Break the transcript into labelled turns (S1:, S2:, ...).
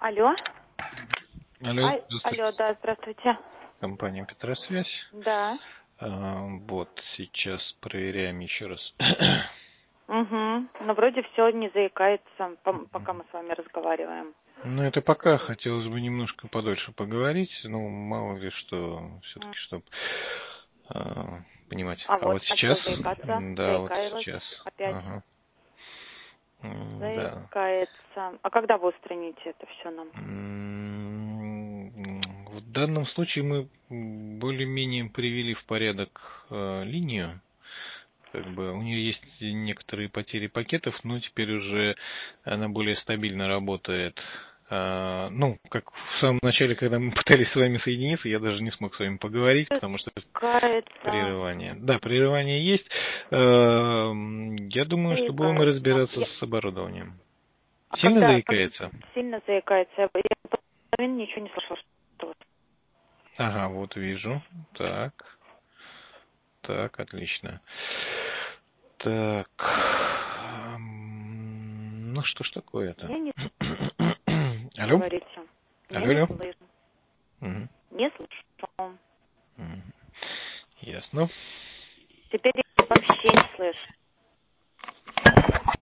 S1: Алло.
S2: Алло, здравствуйте.
S1: Алло, да, здравствуйте.
S2: Компания Петросвязь.
S1: Да.
S2: Вот, сейчас проверяем еще раз.
S1: Угу. Но вроде все не заикается, пока мы с вами разговариваем.
S2: Ну, это пока хотелось бы немножко подольше поговорить, ну, мало ли что, все-таки, чтобы понимать. А вот сейчас,
S1: что заикаться?
S2: да, вот
S1: Заикалась
S2: сейчас.
S1: опять.
S2: Ага. Да.
S1: Заикается. А когда вы устраните это все нам?
S2: В данном случае мы более-менее привели в порядок линию. Как бы у нее есть некоторые потери пакетов, но теперь уже она более стабильно работает. Ну, как в самом начале, когда мы пытались с вами соединиться, я даже не смог с вами поговорить, потому что прерывание. Да, прерывание есть. Я думаю, что будем разбираться с оборудованием. Сильно заикается?
S1: Сильно заикается. Я половину ничего не слышала.
S2: Ага, вот вижу. Так, отлично. Так, ну что ж такое-то?
S1: Я не
S2: Алло?
S1: говорите.
S2: Алло.
S1: слышно.
S2: Угу.
S1: Не слышу.
S2: Ясно.
S1: Теперь я вообще не слышу.